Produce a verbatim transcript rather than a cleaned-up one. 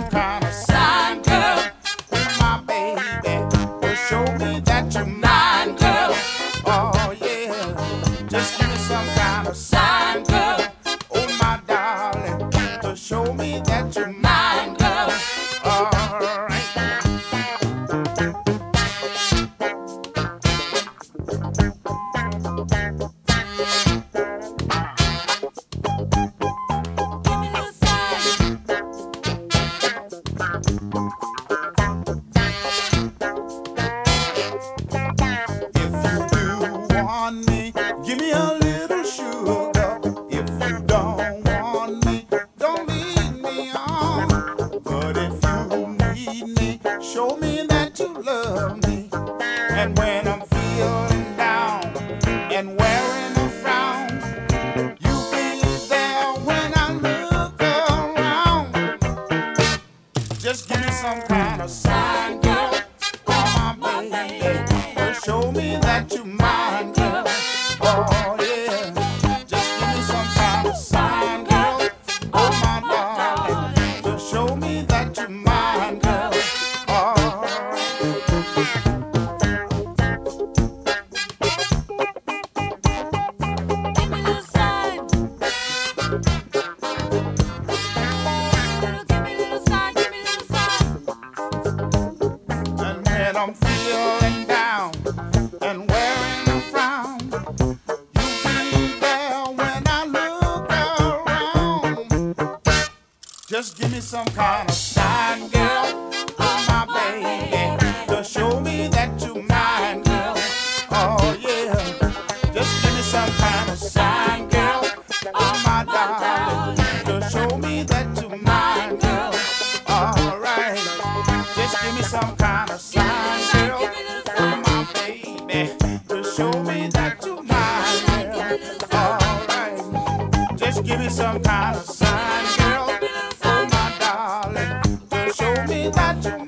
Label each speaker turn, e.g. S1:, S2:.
S1: some kind of sign, girl. Oh, my baby, to show me that you're mine, girl. Oh, yeah. Just give me some kind of sign, girl. Oh, my darling, to show me that you're mine, girl. All right. Give me a little sugar. If you don't want me, don't lead me on. But if you need me, show me that you love me. And when I'm feeling down and wearing a frown, you be there when I look around. Just give me some kind of sign, girl. Oh, my baby, to show me that you're mine, girl. Oh, yeah. Just give me some kind of sign, girl. Oh, my darling, to show me that you're mine, girl. Oh.
S2: Give me a little sign. Give me a little sign. Give me a little sign.
S1: And when I'm feeling down and wearing a frown, just give me some kind of sign, girl. Oh, my baby, to show me that you're mine, girl. Oh, yeah. Just give me some kind of sign, girl. Oh, my darling, to show me that you're mine, girl. All right. Just give me some kind of sign, girl. Oh, my baby, to show me that you're mine, girl. All right. Just give me some kind of sign, girl. Show me that you